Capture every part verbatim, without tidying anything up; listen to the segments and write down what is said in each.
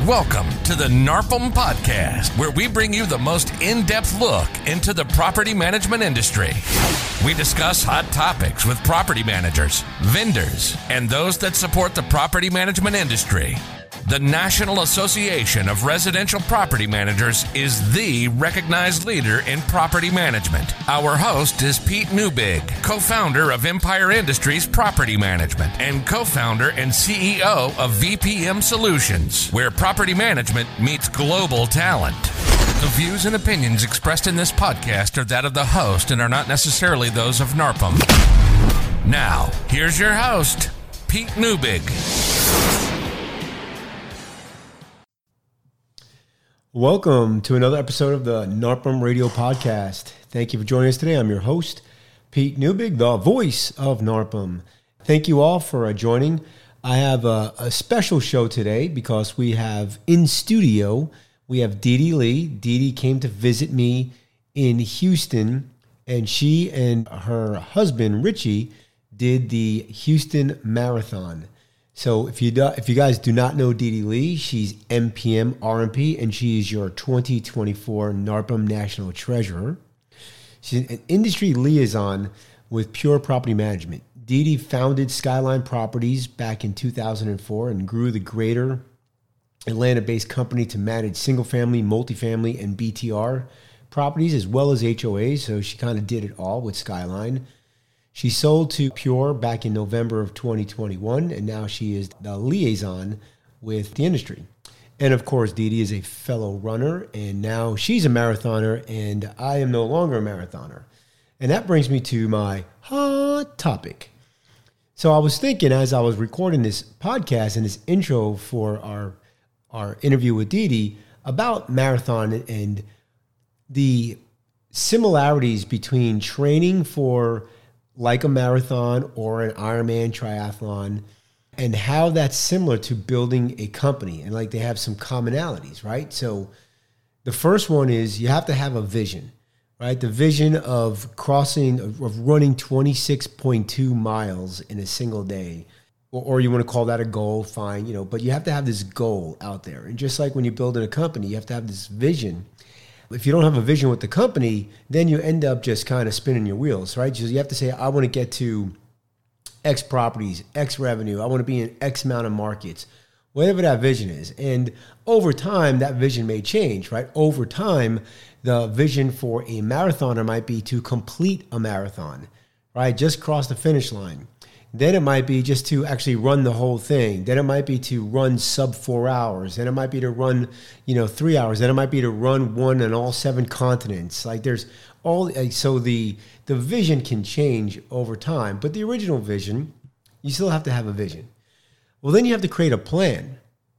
Welcome to the NARPM Podcast, where we bring you the most in-depth look into the property management industry. We discuss hot topics with property managers, vendors, and those that support the property management industry. The National Association of Residential Property Managers is the recognized leader in property management. Our host is Pete Neubig, co-founder of Empire Industries Property Management and co-founder and C E O of V P M Solutions, where property management meets global talent. The views and opinions expressed in this podcast are that of the host and are not necessarily those of NARPM. Now, here's your host, Pete Neubig. Welcome to another episode of the NARPM Radio Podcast. Thank you for joining us today. I'm your host, Pete Neubig, the voice of NARPM. Thank you all for uh, joining. I have a, a special show today because we have in studio, we have Dee Dee Lee. Dee Dee came to visit me in Houston, and she and her husband, Richie, did the Houston Marathon. So if you do, if you guys do not know Dee Dee Lee, she's M P M R M P, and she is your twenty twenty-four NARPM National Treasurer. She's an industry liaison with Pure Property Management. Dee Dee founded Skyline Properties back in two thousand four and grew the greater Atlanta-based company to manage single-family, multifamily, and B T R properties, as well as H O As. So she kind of did it all with Skyline. She sold to Pure back in November of twenty twenty-one, and now she is the liaison with the industry. And of course, Dee Dee is a fellow runner, and now she's a marathoner, and I am no longer a marathoner. And that brings me to my hot topic. So I was thinking as I was recording this podcast and this intro for our, our interview with Dee Dee about marathon and the similarities between training for like a marathon or an Ironman triathlon, and how that's similar to building a company. And like they have some commonalities, right? So the first one is you have to have a vision, right? The vision of crossing, of running twenty-six point two miles in a single day, or, or you want to call that a goal, fine, you know, but you have to have this goal out there. And just like when you're building a company, you have to have this vision. If you don't have a vision with the company, then you end up just kind of spinning your wheels, right? So you have to say, I want to get to X properties, X revenue. I want to be in X amount of markets, whatever that vision is. And over time, that vision may change, right? Over time, the vision for a marathoner might be to complete a marathon, right? Just cross the finish line. Then it might be just to actually run the whole thing. Then it might be to run sub four hours. Then it might be to run, you know, three hours. Then it might be to run one on all seven continents. Like there's all, so the the vision can change over time. But the original vision, you still have to have a vision. Well, then you have to create a plan,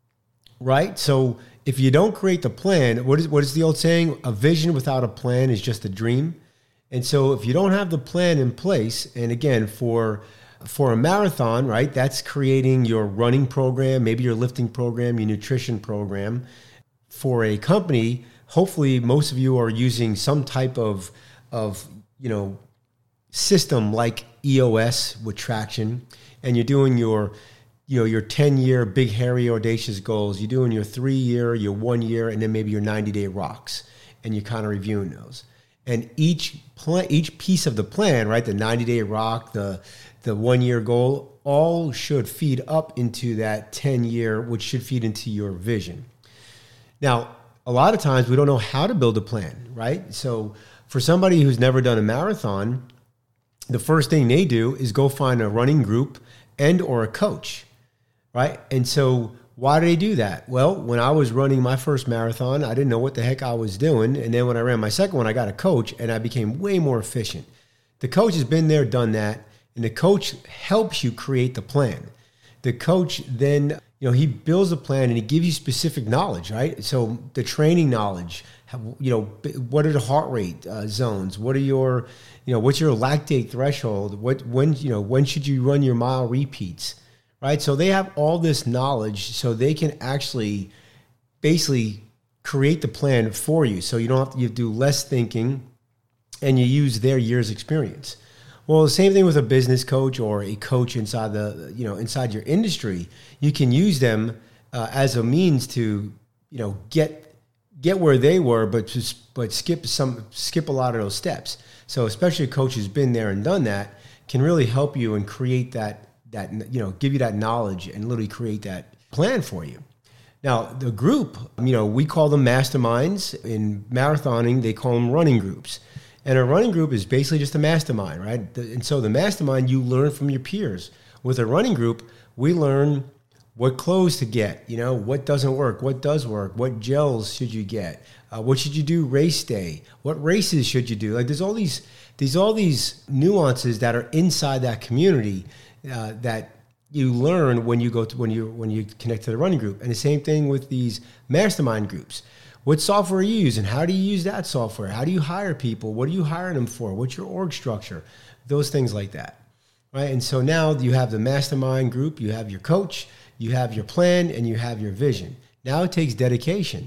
right? So if you don't create the plan, what is what is the old saying? A vision without a plan is just a dream. And so if you don't have the plan in place, and again, for For a marathon, right, that's creating your running program, maybe your lifting program, your nutrition program. For a company, hopefully most of you are using some type of, of you know, system like E O S with traction, and you're doing your, you know, your ten-year big, hairy, audacious goals. You're doing your three-year, your one-year, and then maybe your ninety-day rocks, and you're kind of reviewing those. And each plan, each piece of the plan, right, the ninety-day rock, the the one-year goal, all should feed up into that ten-year, which should feed into your vision. Now, a lot of times we don't know how to build a plan, right? So for somebody who's never done a marathon, the first thing they do is go find a running group and or a coach, right? And so why do they do that? Well, when I was running my first marathon, I didn't know what the heck I was doing. And then when I ran my second one, I got a coach and I became way more efficient. The coach has been there, done that. And the coach helps you create the plan. The coach then, you know, he builds a plan and he gives you specific knowledge, right? So the training knowledge, you know, what are the heart rate uh, zones? What are your, you know, what's your lactate threshold? What, when, you know, when should you run your mile repeats, right? So they have all this knowledge so they can actually basically create the plan for you. So you don't have to, you do less thinking and you use their year's experience. Well, the same thing with a business coach or a coach inside the, you know, inside your industry. You can use them uh, as a means to, you know, get get where they were, but just but skip some skip a lot of those steps. So especially a coach who's been there and done that can really help you and create that that you know give you that knowledge and literally create that plan for you. Now the group, you know, we call them masterminds. In marathoning, they call them running groups. And a running group is basically just a mastermind, right? And so the mastermind, you learn from your peers. With a running group, we learn what clothes to get, you know, what doesn't work, what does work, what gels should you get, uh, what should you do race day, what races should you do? Like there's all these, there's all these nuances that are inside that community uh, that you learn when you go to when you when you connect to the running group. And the same thing with these mastermind groups. What software are you using? How do you use that software? How do you hire people? What are you hiring them for? What's your org structure? Those things like that, right? And so now you have the mastermind group, you have your coach, you have your plan, and you have your vision. Now it takes dedication.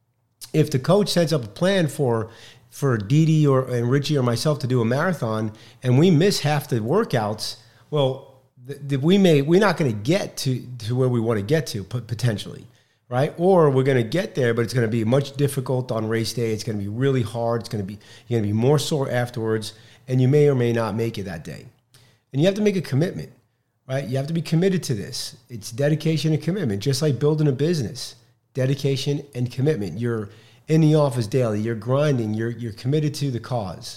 If the coach sets up a plan for for Dee Dee or and Richie or myself to do a marathon, and we miss half the workouts, well, th- th- we may we're not going to get to to where we want to get to potentially. Right? Or we're going to get there, but it's going to be much difficult on race day. It's going to be really hard. It's going to be, you're going to be more sore afterwards, and you may or may not make it that day. And you have to make a commitment, right? You have to be committed to this. It's dedication and commitment, just like building a business. Dedication and commitment. You're in the office daily. You're grinding. You're, you're committed to the cause.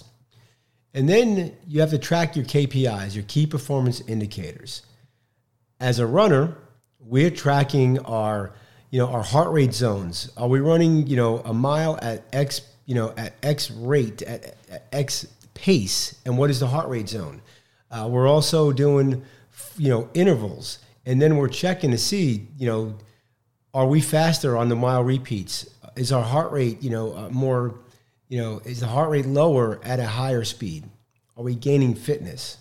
And then you have to track your K P Is, your key performance indicators. As a runner, we're tracking our You know, our heart rate zones. Are we running, you know, a mile at X, you know, at X rate, at, at X pace? And what is the heart rate zone? Uh, we're also doing, you know, intervals. And then we're checking to see, you know, are we faster on the mile repeats? Is our heart rate, you know, uh, more, you know, is the heart rate lower at a higher speed? Are we gaining fitness?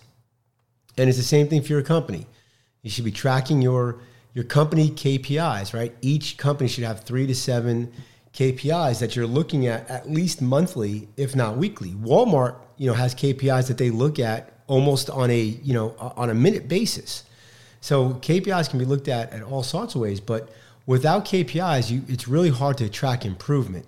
And it's the same thing for your company. You should be tracking your Your company K P Is, right? Each company should have three to seven K P Is that you're looking at at least monthly, if not weekly. Walmart, you know, has K P Is that they look at almost on a, you know, on a minute basis. So K P Is can be looked at in all sorts of ways, but without K P Is, you, it's really hard to track improvement.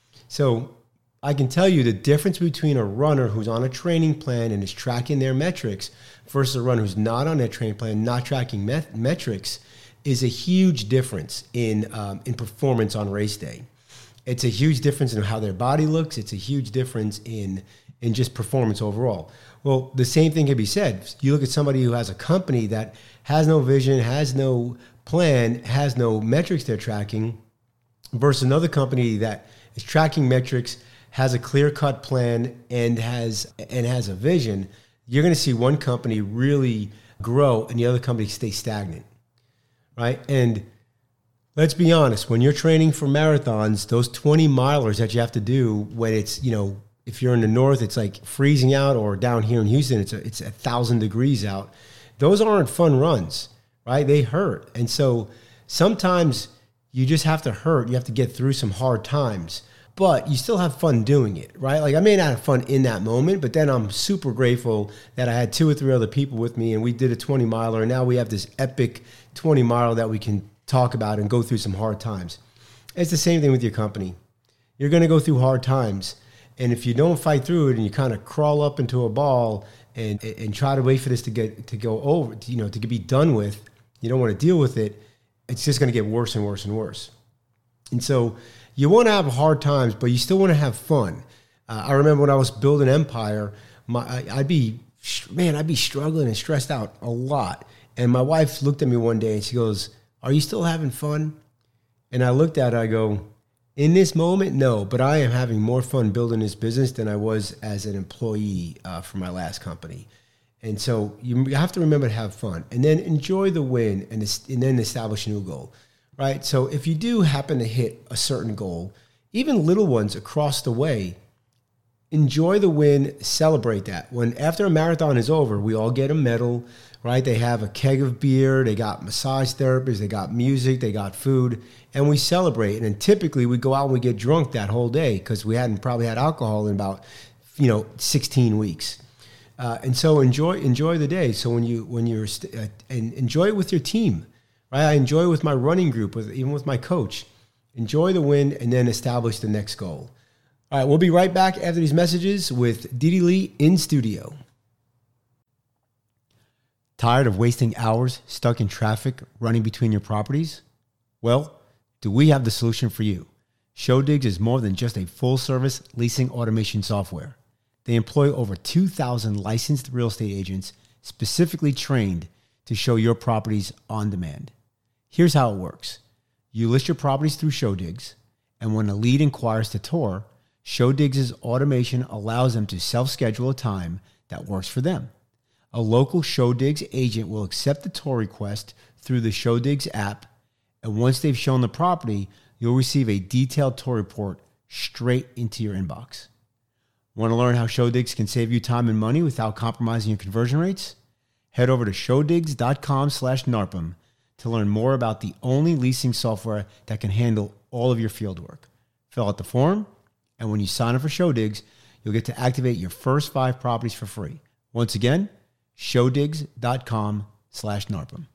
So I can tell you the difference between a runner who's on a training plan and is tracking their metrics versus a runner who's not on that training plan, not tracking met- metrics, is a huge difference in um, in performance on race day. It's a huge difference in how their body looks. It's a huge difference in in just performance overall. Well, the same thing can be said. You look at somebody who has a company that has no vision, has no plan, has no metrics they're tracking, versus another company that is tracking metrics, has a clear-cut plan, and has and has a vision. You're going to see one company really grow and the other company stay stagnant. Right? And let's be honest, when you're training for marathons, those twenty milers that you have to do when it's, you know, if you're in the north, it's like freezing out, or down here in Houston, it's a, it's a thousand degrees out. Those aren't fun runs, right? They hurt. And so sometimes you just have to hurt. You have to get through some hard times, but you still have fun doing it, right? Like I may not have fun in that moment, but then I'm super grateful that I had two or three other people with me and we did a twenty miler, and now we have this epic twenty mile that we can talk about and go through some hard times. It's the same thing with your company. You're going to go through hard times. And if you don't fight through it and you kind of crawl up into a ball and and try to wait for this to get to go over, to, you know, to be done with, you don't want to deal with it, it's just going to get worse and worse and worse. And so you want to have hard times, but you still want to have fun. Uh, I remember when I was building Empire, my, I, I'd be, man, I'd be struggling and stressed out a lot. And my wife looked at me one day and she goes, "Are you still having fun?" And I looked at her, I go, "In this moment, no, but I am having more fun building this business than I was as an employee uh, for my last company." And so you have to remember to have fun and then enjoy the win and, and then establish a new goal, right? So if you do happen to hit a certain goal, even little ones across the way, enjoy the win, celebrate that. When after a marathon is over, we all get a medal, right? They have a keg of beer, they got massage therapists, they got music, they got food, and we celebrate. And then typically we go out and we get drunk that whole day because we hadn't probably had alcohol in about, you know, sixteen weeks. Uh, and so enjoy enjoy the day. So when you when you're st- uh, and enjoy it with your team, right? I enjoy it with my running group, with even with my coach. Enjoy the win and then establish the next goal. All right, we'll be right back after these messages with Dee Dee Lee in studio. Tired of wasting hours stuck in traffic running between your properties? Well, do we have the solution for you? Showdigs is more than just a full-service leasing automation software. They employ over two thousand licensed real estate agents specifically trained to show your properties on demand. Here's how it works. You list your properties through Showdigs, and when a lead inquires to tour, Showdigs' automation allows them to self-schedule a time that works for them. A local Showdigs agent will accept the tour request through the Showdigs app, and once they've shown the property, you'll receive a detailed tour report straight into your inbox. Want to learn how Showdigs can save you time and money without compromising your conversion rates? Head over to showdigs.com slash NARPM to learn more about the only leasing software that can handle all of your field work. Fill out the form, and when you sign up for Showdigs, you'll get to activate your first five properties for free. Once again, showdigs.com slash NARPM.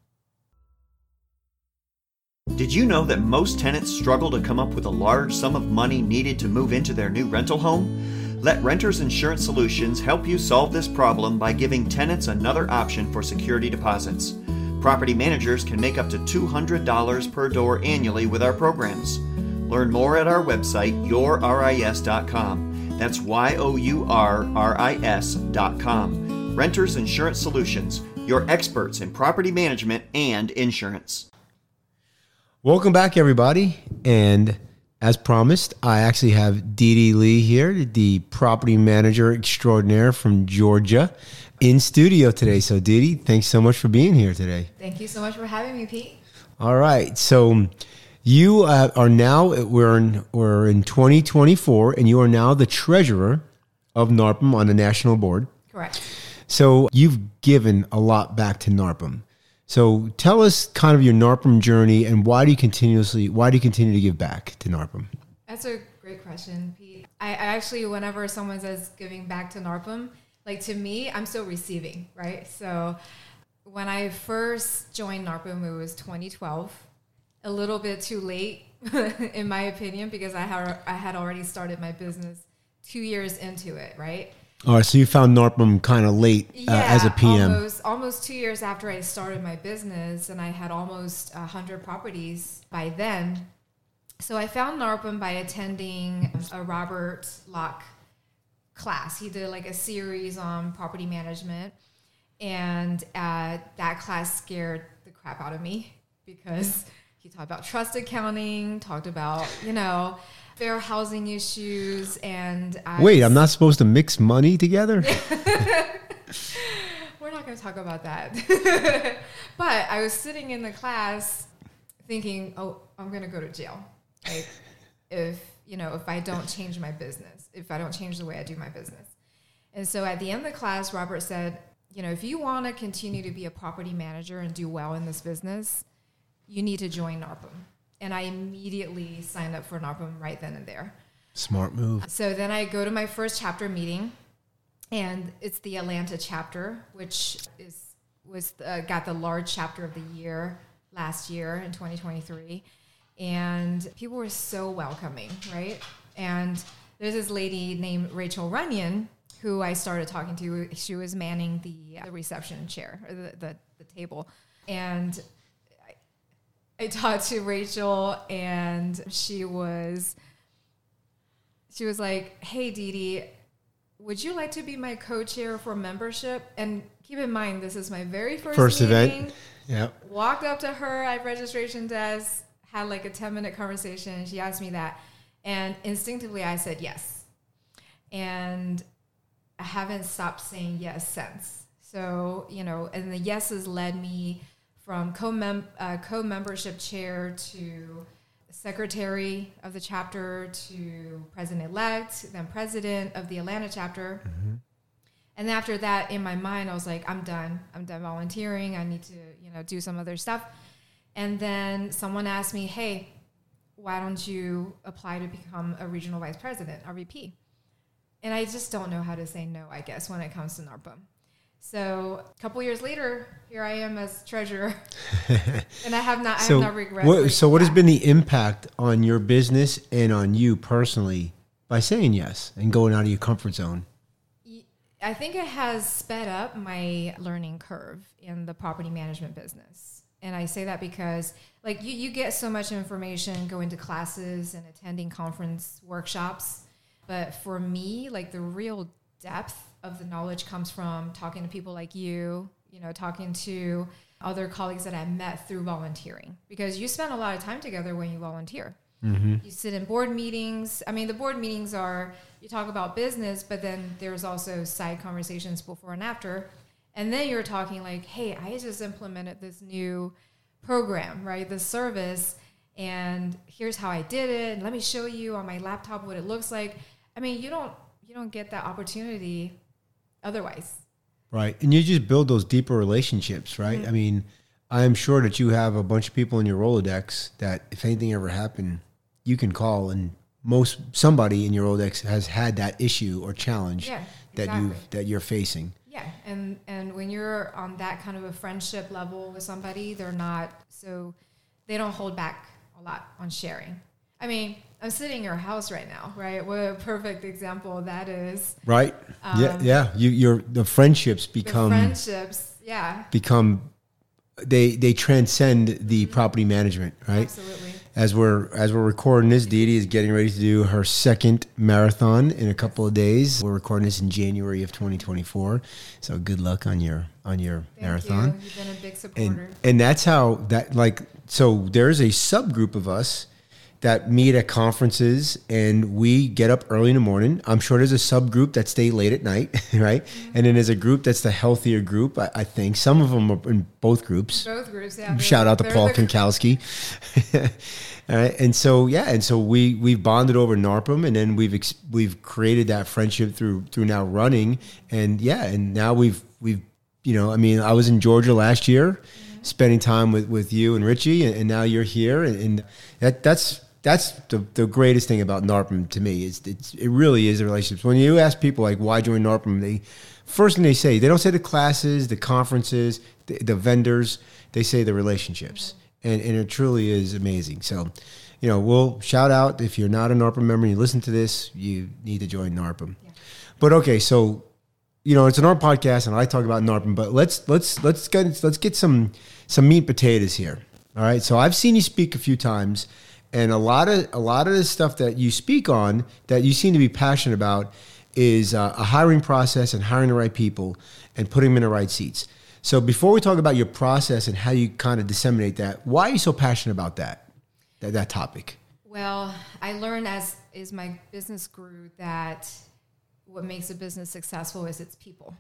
Did you know that most tenants struggle to come up with a large sum of money needed to move into their new rental home? Let Renters Insurance Solutions help you solve this problem by giving tenants another option for security deposits. Property managers can make up to two hundred dollars per door annually with our programs. Learn more at our website, your ris dot com. That's Y O U R R I S dot com. Renters Insurance Solutions, your experts in property management and insurance. Welcome back, everybody. And as promised, I actually have Dee Dee Lee here, the property manager extraordinaire from Georgia, in studio today. So, Dee Dee, thanks so much for being here today. Thank you so much for having me, Pete. All right. So, you uh, are now, we're in, we're in twenty twenty-four, and you are now the treasurer of NARPM on the national board. Correct. So, you've given a lot back to NARPM. So tell us kind of your NARPM journey and why do you continuously, why do you continue to give back to NARPM? That's a great question, Pete. I, I actually, whenever someone says giving back to NARPM, like to me, I'm still receiving, right? So when I first joined NARPM, it was twenty twelve, a little bit too late in my opinion, because I had, I had already started my business two years into it, right? All right, so you found NARPM kind of late uh, yeah, as a P M. Almost, almost two years after I started my business, and I had almost one hundred properties by then. So I found NARPM by attending a Robert Locke class. He did like a series on property management, and uh, that class scared the crap out of me because he talked about trust accounting, talked about, you know, fair housing issues, and I wait, I'm not supposed to mix money together? We're not going to talk about that. But I was sitting in the class thinking, oh, I'm going to go to jail. Like, if, you know, if I don't change my business, if I don't change the way I do my business. And so at the end of the class, Robert said, you know, if you want to continue to be a property manager and do well in this business, you need to join NARPM. And I immediately signed up for NARPM right then and there. Smart move. So then I go to my first chapter meeting, and it's the Atlanta chapter, which is was uh, got the large chapter of the year last year in twenty twenty-three. And people were so welcoming, right? And there's this lady named Rachel Runyon who I started talking to. She was manning the, the reception chair, or the, the, the table. And I talked to Rachel, and she was, she was like, hey, Dee Dee, would you like to be my co-chair for membership? And keep in mind, this is my very first, first meeting. event. Yeah. Walked up to her at registration desk, had like a ten minute conversation. She asked me that. And instinctively, I said yes. And I haven't stopped saying yes since. So, you know, and the yeses led me from co-mem- uh, co-membership chair to secretary of the chapter to president-elect, then president of the Atlanta chapter. Mm-hmm. And after that, in my mind, I was like, I'm done. I'm done volunteering. I need to, you know, do some other stuff. And then someone asked me, hey, why don't you apply to become a regional vice president, R V P? And I just don't know how to say no, I guess, when it comes to NARPM. So a couple years later, here I am as treasurer, and I have not, I so have not regret. What, so what yeah. has been the impact on your business and on you personally by saying yes and going out of your comfort zone? I think it has sped up my learning curve in the property management business. And I say that because like you, you get so much information going to classes and attending conference workshops. But for me, like the real depth of the knowledge comes from talking to people like you, you know, talking to other colleagues that I met through volunteering, because you spend a lot of time together when you volunteer. Mm-hmm. You sit in board meetings. I mean, the board meetings are, you talk about business, but then there's also side conversations before and after. And then you're talking like, hey, I just implemented this new program, right? This service, and here's how I did it. And let me show you on my laptop what it looks like. I mean, you don't, you don't get that opportunity otherwise. Right. And you just build those deeper relationships, right? Mm-hmm. I mean, I am sure that you have a bunch of people in your Rolodex that if anything ever happened, you can call, and most somebody in your Rolodex has had that issue or challenge yeah, that exactly. you that you're facing. Yeah, and and when you're on that kind of a friendship level with somebody, they're not so they don't hold back a lot on sharing. I mean, I'm sitting in your house right now, right? What a perfect example that is. Right. Um, yeah, yeah. You, you're the friendships become the friendships. Yeah. Become they they transcend the property management, right? Absolutely. As we're as we're recording this, Dee Dee is getting ready to do her second marathon in a couple of days. We're recording this in January of twenty twenty-four. So good luck on your on your Thank marathon. You. You've been a big supporter. And, and that's how that like so there's a subgroup of us that meet at conferences, and we get up early in the morning. I'm sure there's a subgroup that stay late at night, right? Mm-hmm. And then there's a group that's the healthier group. I, I think some of them are in both groups. Both groups, yeah. Shout out to Paul the- Kankowski. All right, and so yeah, and so we we've bonded over NARPM, and then we've ex- we've created that friendship through through now running, and yeah, and now we've we've you know, I mean, I was in Georgia last year, mm-hmm. spending time with, with you and Richie, and, and now you're here, and, and that that's. That's the, the greatest thing about NARPM to me. Is it's, it really is the relationships. When you ask people like why join NARPM, they first thing they say, they don't say the classes, the conferences, the, the vendors. They say the relationships, and and it truly is amazing. So, you know, we'll shout out if you're not a NARPM member and you listen to this, you need to join NARPM. Yeah. But okay, so you know it's an art podcast, and I talk about NARPM. But let's let's let's get let's get some some meat and potatoes here. All right. So I've seen you speak a few times. And a lot of a lot of the stuff that you speak on that you seem to be passionate about is uh, a hiring process and hiring the right people and putting them in the right seats. So before we talk about your process and how you kind of disseminate that, why are you so passionate about that that, that topic? Well, I learned as as my business grew that what makes a business successful is its people.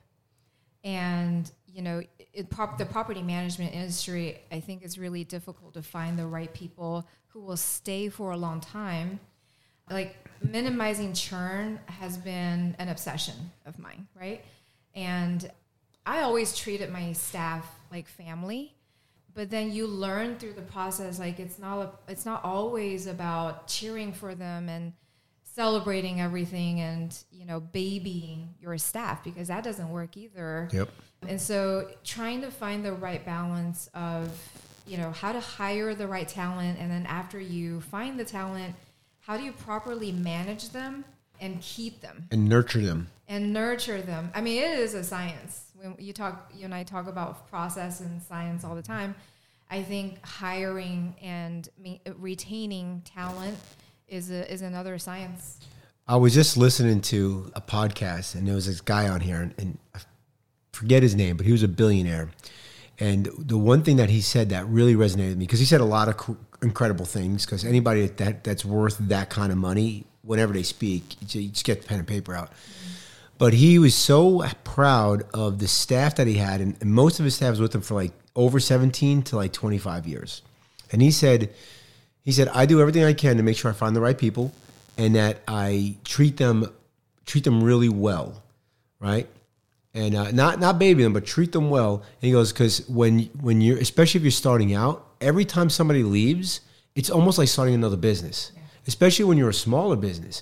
And you know, it, prop, the property management industry, I think, is really difficult to find the right people who will stay for a long time. Like minimizing churn has been an obsession of mine, right? And I always treated my staff like family, but then you learn through the process, like it's not a, it's not always about cheering for them and celebrating everything and, you know, babying your staff, because that doesn't work either. Yep. And so trying to find the right balance of, you know, how to hire the right talent, and then after you find the talent, how do you properly manage them and keep them and nurture them and nurture them. I mean, it is a science. When you talk, you and I talk about process and science all the time. I think hiring and retaining talent is a, is another science. I was just listening to a podcast, and there was this guy on here, and, and I forget his name, but he was a billionaire. And the one thing that he said that really resonated with me, because he said a lot of cr- incredible things, because anybody that that's worth that kind of money, whenever they speak, you just get the pen and paper out. Mm-hmm. But he was so proud of the staff that he had, and, and most of his staff was with him for like over seventeen to like twenty-five years. And he said, he said, I do everything I can to make sure I find the right people, and that I treat them, treat them really well, right? And uh, not not baby them, but treat them well. And he goes, because when when you're, especially if you're starting out, every time somebody leaves, it's almost like starting another business, yeah. Especially when you're a smaller business.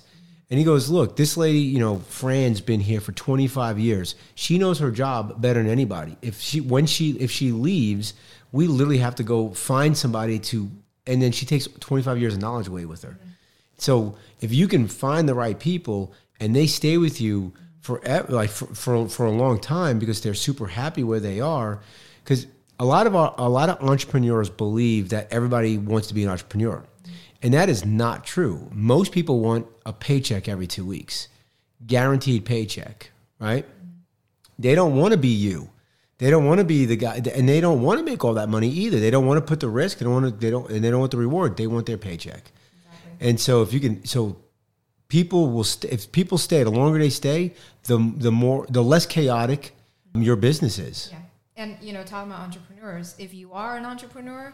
And he goes, look, this lady, you know, Fran's been here for twenty-five years. She knows her job better than anybody. If she, when she, if she leaves, we literally have to go find somebody to, and then she takes twenty-five years of knowledge away with her. Mm-hmm. So if you can find the right people and they stay with you for like for, for, for a long time because they're super happy where they are, because a lot of our, a lot of entrepreneurs believe that everybody wants to be an entrepreneur. And that is not true. Most people want a paycheck every two weeks, guaranteed paycheck, right? They don't want to be you. They don't want to be the guy, and they don't want to make all that money either. They don't want to put the risk. They don't want to. They don't, and they don't want the reward. They want their paycheck. Exactly. And so, if you can, so people will. St- if people stay, the longer they stay, the the more, the less chaotic your business is. Yeah, and you know, talking about entrepreneurs, if you are an entrepreneur,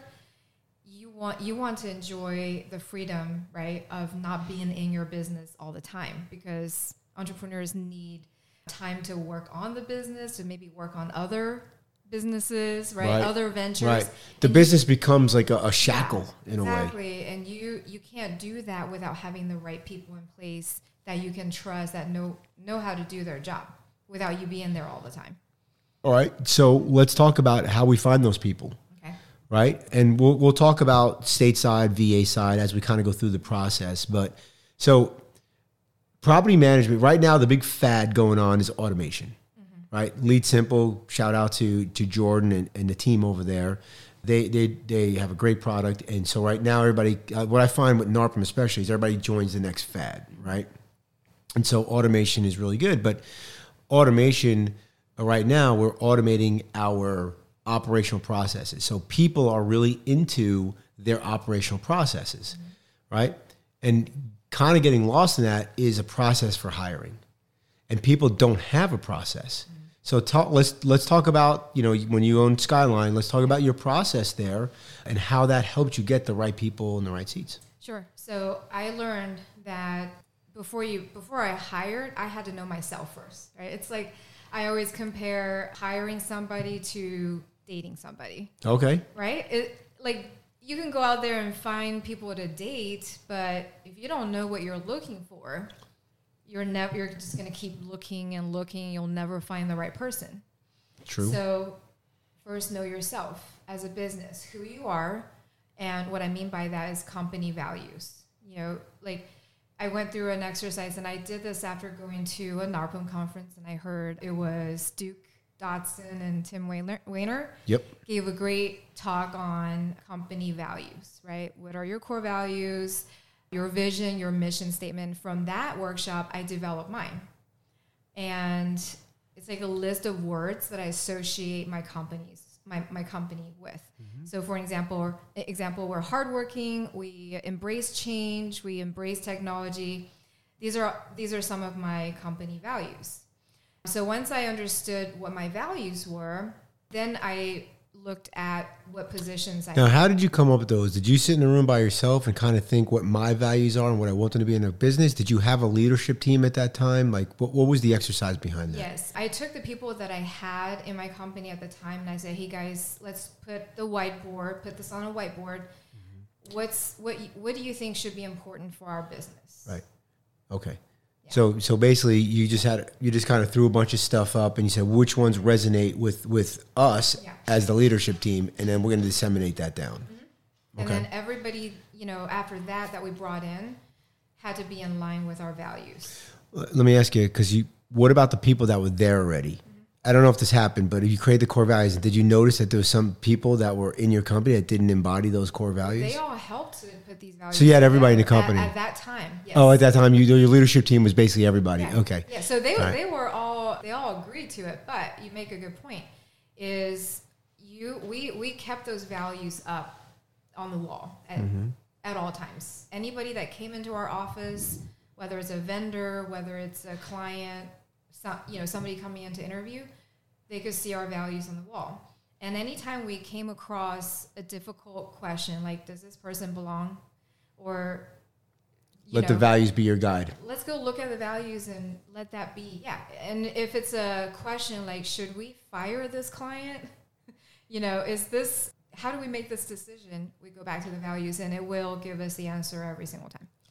you want you want to enjoy the freedom, right, of not being in your business all the time, because entrepreneurs need time to work on the business, to maybe work on other businesses, right, right. other ventures. Right. The and business you, becomes like a, a shackle yeah, in exactly. a way. Exactly, and you you can't do that without having the right people in place that you can trust, that know know how to do their job, without you being there all the time. All right, so let's talk about how we find those people. Right. And we'll, we'll talk about stateside, V A side as we kind of go through the process. But so property management right now, the big fad going on is automation, mm-hmm. right? Lead Simple, shout out to, to Jordan and, and the team over there. They, they, they have a great product. And so right now, everybody, uh, what I find with NARPM especially is everybody joins the next fad, right? And so automation is really good, but automation right now, we're automating our operational processes. So people are really into their operational processes, mm-hmm. right? And kind of getting lost in that is a process for hiring. And people don't have a process. Mm-hmm. So talk, let's let's talk about, you know, when you own Skyline, let's talk about your process there and how that helped you get the right people in the right seats. Sure. So I learned that before you before I hired, I had to know myself first, right? It's like I always compare hiring somebody to dating somebody. Okay. Right? It, like, you can go out there and find people to date, but if you don't know what you're looking for, you're never you're just going to keep looking and looking. You'll never find the right person. True. So first, know yourself as a business, who you are, and what I mean by that is company values. You know, like I went through an exercise, and I did this after going to a NARPM conference, and I heard it was Duke Dotson and Tim Wehner yep. gave a great talk on company values, right? What are your core values, your vision, your mission statement? From that workshop, I developed mine. And it's like a list of words that I associate my companies, my, my company with. Mm-hmm. So for an example, example, we're hardworking, we embrace change, we embrace technology. These are these are some of my company values. So once I understood what my values were, then I looked at what positions I Now, had. how did you come up with those? Did you sit in a room by yourself and kind of think what my values are and what I want them to be in a business? Did you have a leadership team at that time? Like, what, what was the exercise behind that? Yes. I took the people that I had in my company at the time, and I said, hey, guys, let's put the whiteboard, put this on a whiteboard. Mm-hmm. What's what? What do you think should be important for our business? Right. Okay. So so basically, you just had you just kind of threw a bunch of stuff up, and you said which ones resonate with, with us yeah. as the leadership team, and then we're going to disseminate that down. Mm-hmm. Okay. And then everybody, you know, after that that we brought in, had to be in line with our values. Let me ask you, because you, what about the people that were there already? Mm-hmm. I don't know if this happened, but if you create the core values, did you notice that there was some people that were in your company that didn't embody those core values? They all helped to put these values. So you had everybody in the company at, at that time. Yes. Oh, at that time, you, your leadership team was basically everybody. Yeah. Okay. Yeah. So they right. they were all they all agreed to it. But you make a good point. Is you we we kept those values up on the wall at mm-hmm. at all times. Anybody that came into our office, whether it's a vendor, whether it's a client, some, you know, somebody coming in to interview, they could see our values on the wall. And anytime we came across a difficult question, like, does this person belong? Or, you let know, the values be your guide. Let's go look at the values and let that be. Yeah. And if it's a question like, should we fire this client? You know, is this, how do we make this decision? We go back to the values, and it will give us the answer every single time.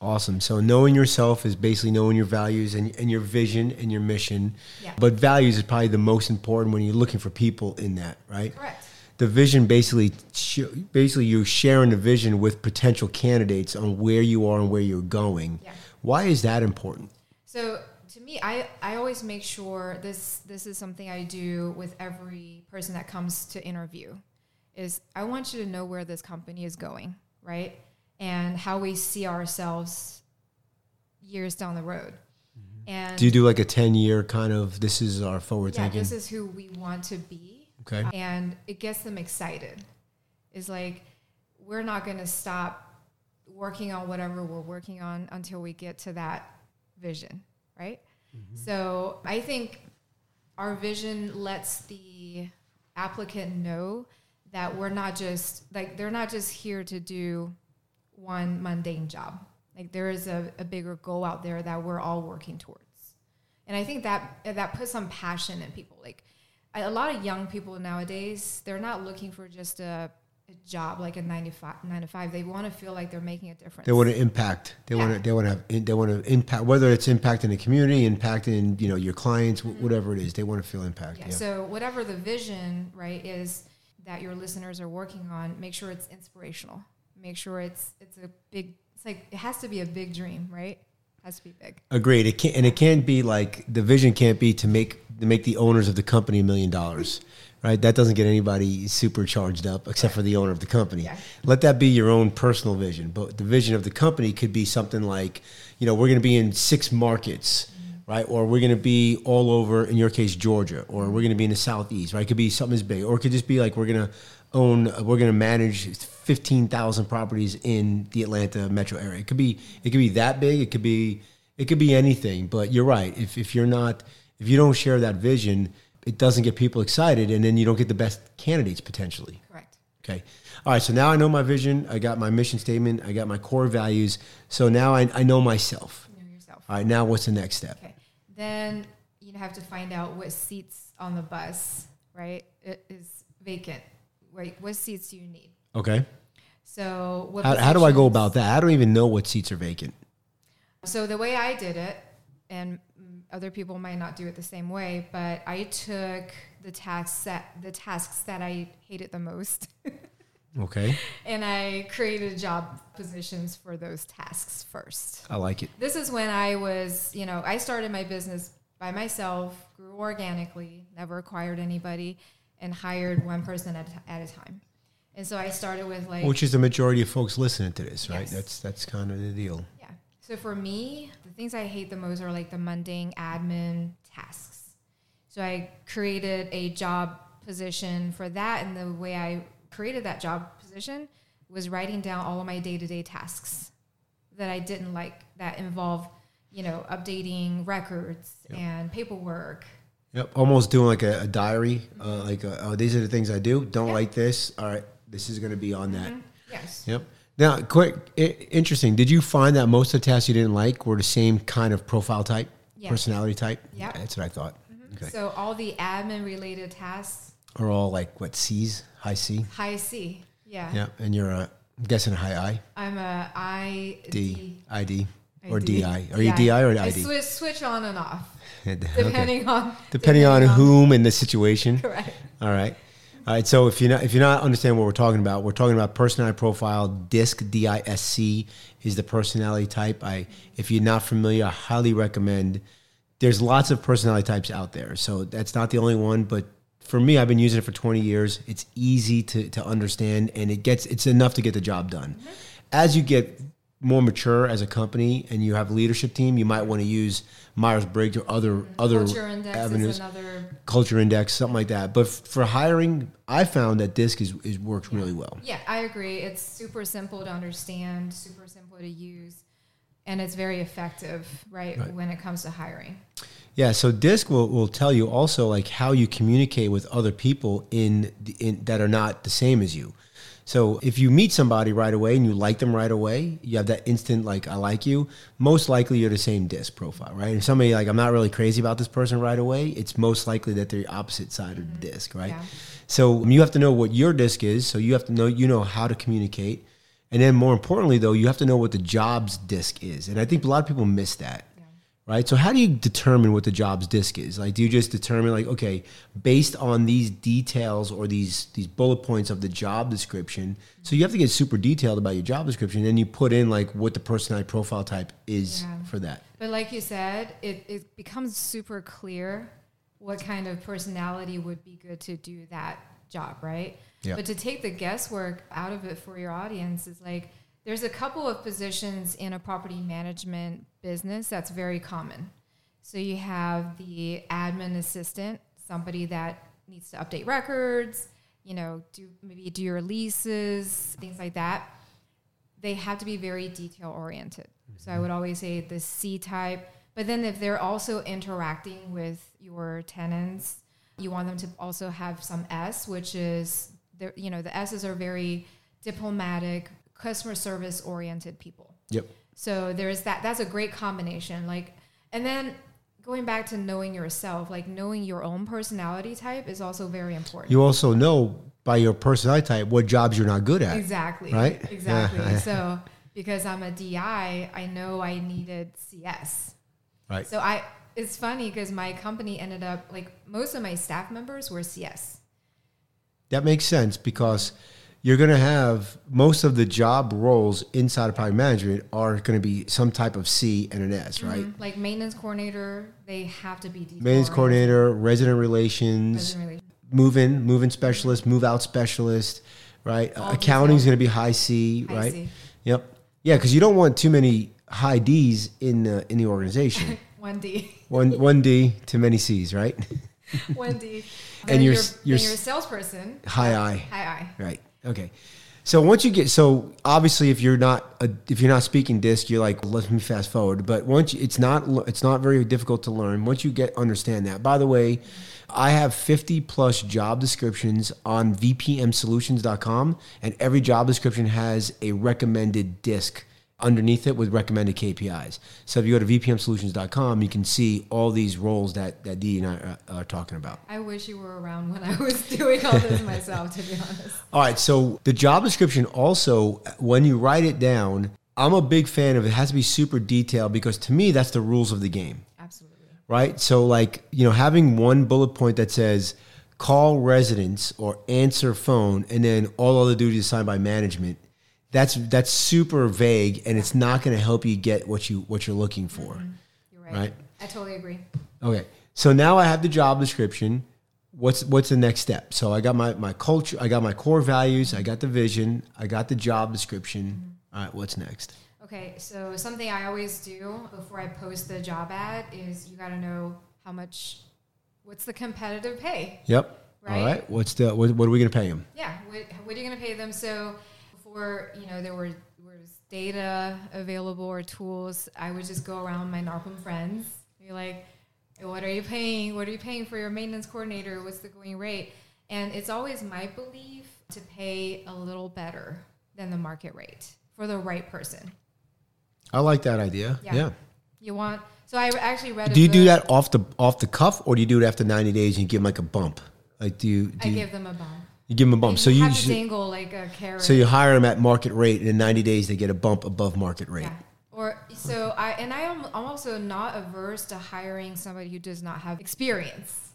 Awesome. So knowing yourself is basically knowing your values and, and your vision and your mission. Yeah. But values is probably the most important when you're looking for people in that, right? Correct. The vision basically, basically you're sharing the vision with potential candidates on where you are and where you're going. Yeah. Why is that important? So to me, I, I always make sure this this is something I do with every person that comes to interview, is I want you to know where this company is going, right? And how we see ourselves years down the road. Mm-hmm. And do you do like a ten-year kind of, this is our forward yeah, thinking? this is who we want to be. Okay. And it gets them excited. It's like, we're not going to stop working on whatever we're working on until we get to that vision, right? Mm-hmm. So I think our vision lets the applicant know that we're not just, like, they're not just here to do one mundane job. Like, there is a, a bigger goal out there that we're all working towards. And I think that that puts some passion in people. Like, a lot of young people nowadays, they're not looking for just a, a job, like a nine to five, nine to five. They want to feel like they're making a difference. They want to impact. They Yeah. want to. They want to have. They want to impact. Whether it's impacting the community, impacting you know your clients, mm-hmm. whatever it is, they want to feel impact. Yeah. Yeah. So whatever the vision, right, is that your listeners are working on, make sure it's inspirational. Make sure it's it's a big. It's like, it has to be a big dream, right? It has to be big. Agreed. It can't, and it can't be like, the vision can't be to make to make the owners of the company a million dollars, right? That doesn't get anybody super charged up, except for the owner of the company. Yeah. Let that be your own personal vision. But the vision of the company could be something like, you know, we're going to be in six markets, mm-hmm. right? Or we're going to be all over, in your case, Georgia, or we're going to be in the Southeast, right? It could be something as big, or it could just be like, we're going to own, we're going to manage fifteen thousand properties in the Atlanta metro area. It could be, it could be that big. It could be, it could be anything. But you're right. If if you're not, if you don't share that vision, it doesn't get people excited, and then you don't get the best candidates potentially. Correct. Okay. All right. So now I know my vision. I got my mission statement. I got my core values. So now I, I know myself. You know yourself. All right. Now what's the next step? Okay. Then you have to find out what seats on the bus, right, it is vacant. Right. What seats do you need? Okay. So what How, how do I go positions- about that? I don't even know what seats are vacant. So the way I did it, and mm, other people might not do it the same way, but I took the tasks that the tasks that I hated the most, Okay. and I created job positions for those tasks first. I like it. This is when I was, you know, I started my business by myself, grew organically, never acquired anybody, and hired one person at a, at a time. And so I started with like, Which is the majority of folks listening to this, right? Yes. That's that's kind of the deal. yeah. So for me, the things I hate the most are like the mundane admin tasks. So I created a job position for that, and the way I created that job position was writing down all of my day-to-day tasks that I didn't like, that involve, you know, updating records Yep. and paperwork. Yep. Almost doing like a, a diary. Uh, like, uh, oh, these are the things I do. Don't Yeah. like this. All right. This is going to be on that. Mhm. Yes. Yep. Now, quick, I- interesting. Did you find that most of the tasks you didn't like were the same kind of profile type, Yeah. personality type? Yep. Okay, that's what I thought. Okay. So all the admin-related tasks, Are all like what, C's, high C? high C. Yeah. Yeah. And you're a, I'm guessing a high I, I'm a I D, D. I D, or D. D I. Are you Yeah. D I or I I D? switch, switch on and off, Okay. depending on Depending on whom and the situation. Correct. All right. All right. So if you're not if you're not understanding what we're talking about, we're talking about personality profile. DISC, D I S C, is the personality type. I if you're not familiar, I highly recommend. There's lots of personality types out there, so that's not the only one. But for me, I've been using it for twenty years. It's easy to to understand, and it gets it's enough to get the job done. Mm-hmm. As you get more mature as a company and you have a leadership team, you might want to use Myers-Briggs or other other Culture index avenues. is another. Culture index, something like that. But f- for hiring, I found that DISC is, is works really well. Yeah, I agree. It's super simple to understand, super simple to use, and it's very effective, right, Right. when it comes to hiring. Yeah, so DISC will, will tell you also like how you communicate with other people in, the, in that are not the same as you. So if you meet somebody right away and you like them right away, you have that instant like I like you, most likely you're the same DISC profile, right? If somebody like I'm not really crazy about this person right away, it's most likely that they're the opposite side of the DISC, right? Yeah. So you have to know what your DISC is, so you have to know you know how to communicate. And then more importantly, though, you have to know what the jobs disc is. And I think a lot of people miss that. Right. So how do you determine what the jobs disc is? Like, do you just determine like, okay, based on these details or these these bullet points of the job description? So you have to get super detailed about your job description. And then you put in like what the personality profile type is Yeah. for that. But like you said, it, it becomes super clear what kind of personality would be good to do that job, right? Yeah. But to take the guesswork out of it for your audience is like, there's a couple of positions in a property management business that's very common. So you have the admin assistant, somebody that needs to update records, you know, do maybe do your leases, things like that. They have to be very detail oriented. Mm-hmm. So I would always say the C type. But then if they're also interacting with your tenants, you want them to also have some S, which is, you know, the S's are very diplomatic, customer service oriented people. Yep. So there's that. That's a great combination. Like, and then going back to knowing yourself, like knowing your own personality type is also very important. You also know by your personality type what jobs you're not good at. Exactly. Right? Exactly. Yeah. So because I'm a D I, I know I needed C S. Right. So I, it's funny because my company ended up like most of my staff members were C S. That makes sense because you're going to have most of the job roles inside of property management are going to be some type of C and an S, right? Mm-hmm. Like maintenance coordinator, they have to be detail Maintenance oriented. coordinator, resident relations, Resident relations. move-in, move-in specialist, move-out specialist, right? All Accounting is detail. going to be high C, High right? C. Yep. Yeah, because you don't want too many high Ds in the in the organization. one D. one one D, too many Cs, right? one D. And Then you're you're, s- you're then you're a s- salesperson. High I. High I. Right. Okay. So once you get, so obviously if you're not, a, if you're not speaking disc, you're like, let me fast forward. But once you, it's not, it's not very difficult to learn. Once you get, understand that. By the way, I have fifty plus job descriptions on V P M solutions dot com, and every job description has a recommended disc underneath it with recommended K P Is. So if you go to V P M solutions dot com, you can see all these roles that, that Dee and I are, are talking about. I wish you were around when I was doing all this myself, to be honest. All right, so the job description also, when you write it down, I'm a big fan of it. It has to be super detailed because to me, that's the rules of the game, Absolutely. right? So like, you know, having one bullet point that says call residents or answer phone and then all other duties assigned by management, that's that's super vague and it's not going to help you get what, you, what you're looking for, Mm-hmm. You're right. right? I totally agree. Okay, so now I have the job description. What's what's the next step? So I got my, my culture, I got my core values, I got the vision, I got the job description. All right, what's next? Okay, so something I always do before I post the job ad is you got to know how much, what's the competitive pay? Yep. Right? All right. What's the what, what are we going to pay them? Yeah, what, what are you going to pay them? So before, you know, there were was data available or tools, I would just go around my NARPM friends, be like, what are you paying? What are you paying for your maintenance coordinator? What's the going rate? And it's always my belief to pay a little better than the market rate for the right person. I like that idea. Yeah. Yeah. You want, so I actually read a Do you do book. that off the off the cuff, or do you do it after ninety days and you give them like a bump? Like, do you? Do I you, give them a bump. you give them a bump. And So you you, have to so, dangle like a carrot. so you hire them at market rate, and in ninety days they get a bump above market rate. Yeah. Or so I and I am I'm also not averse to hiring somebody who does not have experience,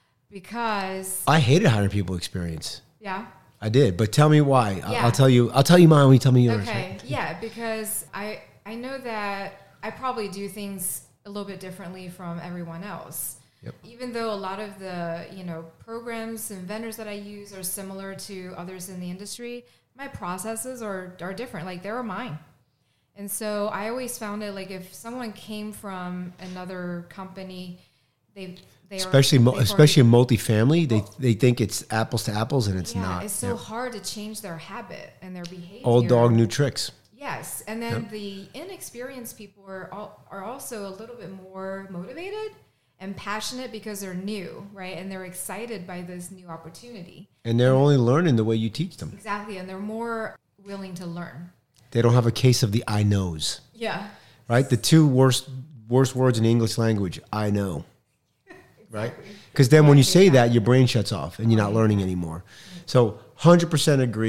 because I hated hiring people with experience. yeah. I did, but tell me why. I'll, Yeah. I'll tell you. I'll tell you mine when you tell me yours. Okay, yeah, because I I know that I probably do things a little bit differently from everyone else. Yep. Even though a lot of the, you know, programs and vendors that I use are similar to others in the industry, my processes are are different. Like they're mine. And so I always found it like if someone came from another company, they they Especially, are, mo- they've especially in already- multifamily, they they think it's apples to apples, and it's yeah, not. it's so Yep. hard to change their habit and their behavior. Old dog, new tricks. Yes, and then the inexperienced people are all, are also a little bit more motivated and passionate because they're new, right? And they're excited by this new opportunity. And they're only learning the way you teach them. Exactly, and they're more willing to learn. They don't have a case of the I knows, Yeah. right? The two worst worst words in the English language, I know, right? Because then when you say that, your brain shuts off and you're not learning anymore. So one hundred percent agree.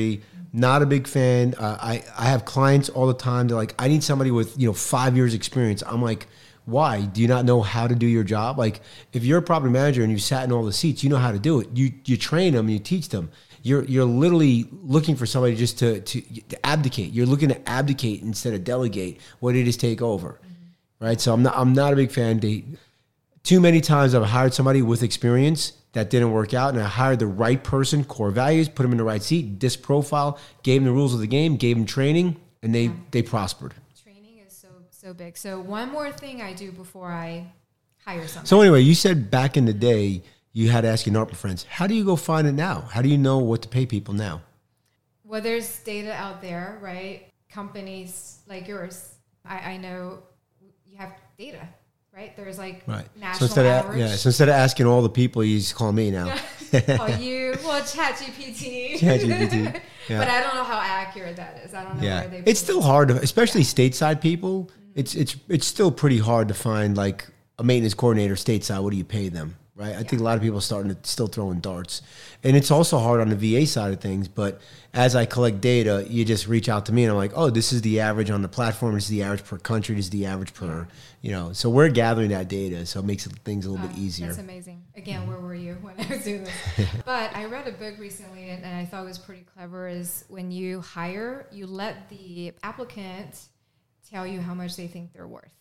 Not a big fan. Uh, I, I have clients all the time. They're like, I need somebody with, you know, five years experience. I'm like, why? Do you not know how to do your job? Like, if you're a property manager and you sat in all the seats, you know how to do it. You you train them, you teach them. You're you're literally looking for somebody just to, to, to abdicate. You're looking to abdicate instead of delegate. What it is, take over, mm-hmm. right? So I'm not I'm not a big fan. They, too many times I've hired somebody with experience that didn't work out, and I hired the right person, core values, put them in the right seat, disc profile, gave them the rules of the game, gave them training, and they, yeah. they prospered. Training is so so big. So one more thing I do before I hire somebody. So anyway, you said back in the day you had to ask your NARPM friends. How do you go find it now? How do you know what to pay people now? Well, there's data out there, right? Companies like yours, I, I know you have data. Right? There's like right. national so instead average. Of, yeah, so instead of asking all the people, you just call me now. Call you. Well, ChatGPT. ChatGPT. Yeah. But I don't know how accurate that is. I don't know yeah. where they It's still hard, to, especially yeah. stateside people. Mm-hmm. It's it's it's still pretty hard to find like a maintenance coordinator stateside. What do you pay them? Right? I yeah. think a lot of people are starting to still throwing darts. And it's also hard on the V A side of things. But as I collect data, you just reach out to me and I'm like, oh, this is the average on the platform. This is the average per country. This is the average per, you know. So we're gathering that data. So it makes things a little uh, bit easier. That's amazing. Again, where were you when I was doing this? But I read a book recently and, and I thought it was pretty clever is when you hire, you let the applicant tell you how much they think they're worth.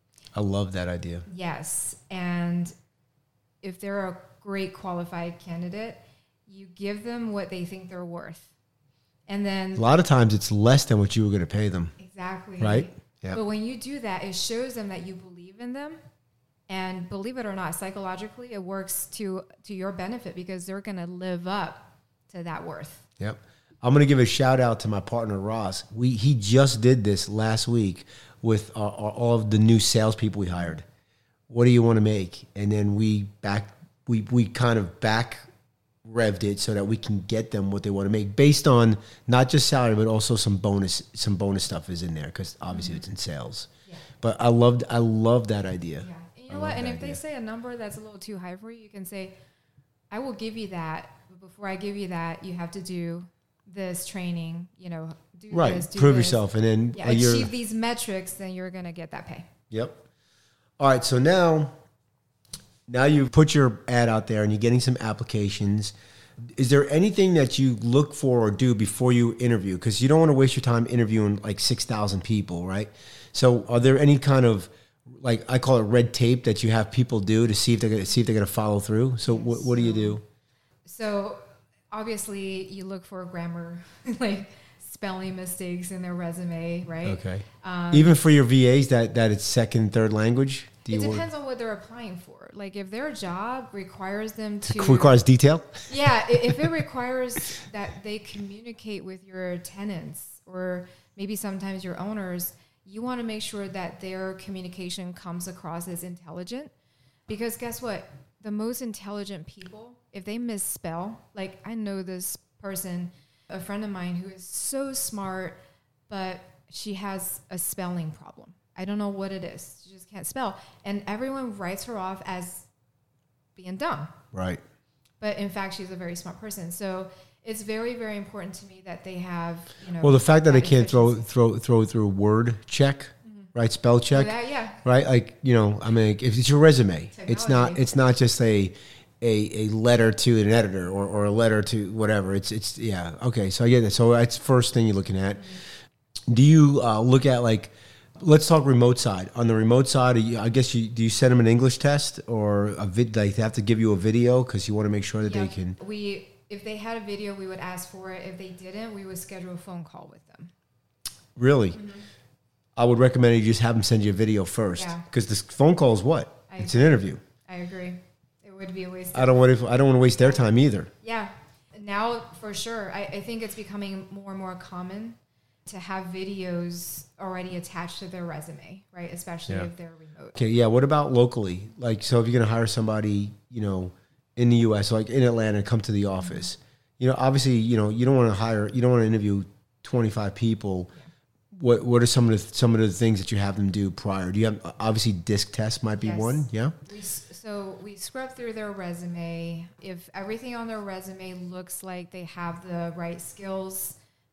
I love that idea. Yes. And if they're a great qualified candidate, you give them what they think they're worth. And then a lot of times it's less than what you were going to pay them. Exactly. Right? Yeah. But when you do that, it shows them that you believe in them. And believe it or not, psychologically, it works to to your benefit because they're going to live up to that worth. Yep. I'm going to give a shout out to my partner, Ross. We He just did this last week with our, our, all of the new salespeople we hired. What do you want to make? And then we back, we, we kind of back revved it so that we can get them what they want to make based on not just salary, but also some bonus, some bonus stuff is in there because obviously mm-hmm. it's in sales. Yeah. But I loved, I love that idea. Yeah. And you know what? And if idea. they say a number that's a little too high for you, you can say, I will give you that. But before I give you that, you have to do this training, you know, do right. this, do prove this. yourself. And then yeah, achieve these metrics, then you're going to get that pay. Yep. All right, so now, now you've put your ad out there and you're getting some applications. Is there anything that you look for or do before you interview? Because you don't want to waste your time interviewing like six thousand people, right? So are there any kind of, like I call it red tape that you have people do to see if they're going to see if they're going to follow through? So yes. what, what do you do? So obviously you look for grammar, like spelling mistakes in their resume, right? Okay. Um, Even for your V As that, that it's second, third language? Do it you depends want? on what they're applying for. Like if their job requires them to... Requires detail? Yeah. If it requires that they communicate with your tenants or maybe sometimes your owners, you want to make sure that their communication comes across as intelligent. Because guess what? The most intelligent people, if they misspell, like I know this person... a friend of mine who is so smart, but she has a spelling problem. I don't know what it is. She just can't spell. And everyone writes her off as being dumb. Right. But in fact, she's a very smart person. So it's very, very important to me that they have, you know. Well, the fact that, that they can't throw throw throw through word check, mm-hmm. right? Spell check. That, yeah. Right? Like, you know, I mean, if it's your resume, Technology. it's not it's not just a A, a letter to an editor or, or a letter to whatever. It's, it's yeah. Okay, so I get it. So that's the first thing you're looking at. Mm-hmm. Do you uh, look at, like, let's talk remote side. On the remote side, I guess, you do you send them an English test or a vid? Like, they have to give you a video because you want to make sure that yeah, they can. We, if they had a video, we would ask for it. If they didn't, we would schedule a phone call with them. Really? Mm-hmm. I would recommend you just have them send you a video first because yeah. this phone call is what? I it's agree. an interview. I agree. Would be a waste. I don't want to. I don't want to waste their time either. Yeah, now for sure. I, I think it's becoming more and more common to have videos already attached to their resume, right? Especially yeah. if they're remote. Okay, yeah. What about locally? Like, so if you're going to hire somebody, you know, in the U S, like in Atlanta, come to the office. Mm-hmm. You know, obviously, you know, you don't want to hire. You don't want to interview twenty-five people. Yeah. What What are some of the some of the things that you have them do prior? Do you have obviously disc test might be yes. one? Yeah. We, So we scrub through their resume. If everything on their resume looks like they have the right skills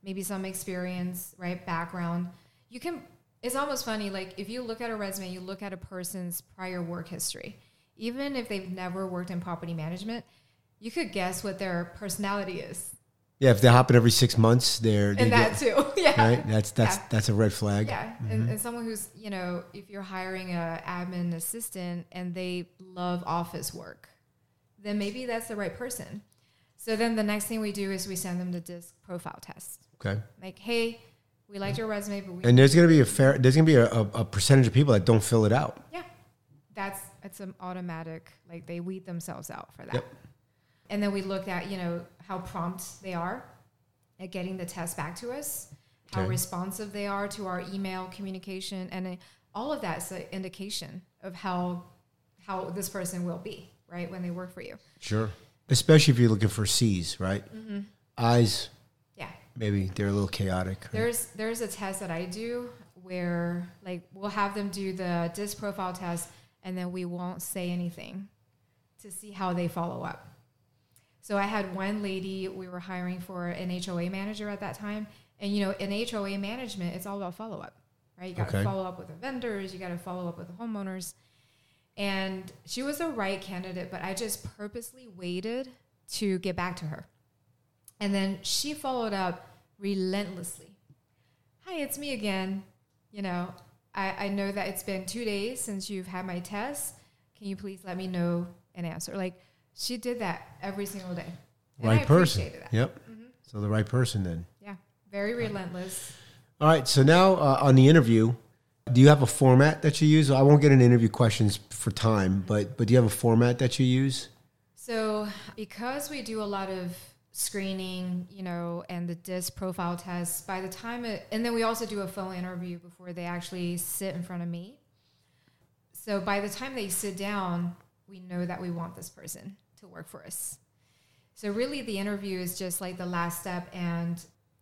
maybe some experience, right? Background. You can, it's almost funny. Like if you look at a resume, you look at a person's prior work history, even if they've never worked in property management, you could guess what their personality is. Yeah, if they're hopping every six months, they're they and that get, too. Yeah, right. That's that's yeah. that's a red flag. Yeah, mm-hmm. and, and someone who's, you know, if you're hiring a admin assistant and they love office work, then maybe that's the right person. So then the next thing we do is we send them the DISC profile test. Okay. Like, hey, we liked your resume, but we and there's gonna be a fair there's gonna be a, a, a percentage of people that don't fill it out. Yeah, that's it's an automatic. Like they weed themselves out for that. Yep. And then we look at, you know, how prompt they are at getting the test back to us, how Okay. responsive they are to our email communication, and uh, all of that is an indication of how how this person will be, right, when they work for you. Sure. Especially if you're looking for C's, right? Mm-hmm. I's, Yeah. maybe they're a little chaotic. Right? There's there's a test that I do where, like, we'll have them do the DISC profile test, and then we won't say anything to see how they follow up. So I had one lady, we were hiring for an H O A manager at that time. And, you know, in H O A management, it's all about follow-up, right? You got to Okay. follow up with the vendors. You got to follow up with the homeowners. And she was the right candidate, but I just purposely waited to get back to her. And then she followed up relentlessly. Hi, it's me again. You know, I, I know that it's been two days since you've had my test. Can you please let me know an answer? Like, she did that every single day. And Right I person. appreciated that. Yep. Mm-hmm. So the right person then. Yeah, very relentless. All right. So now uh, on the interview, do you have a format that you use? I won't get into interview questions for time, but but do you have a format that you use? So because we do a lot of screening, you know, and the DISC profile tests, by the time it, and then we also do a phone interview before they actually sit in front of me. So by the time they sit down, we know that we want this person to work for us. So really the interview is just like the last step, and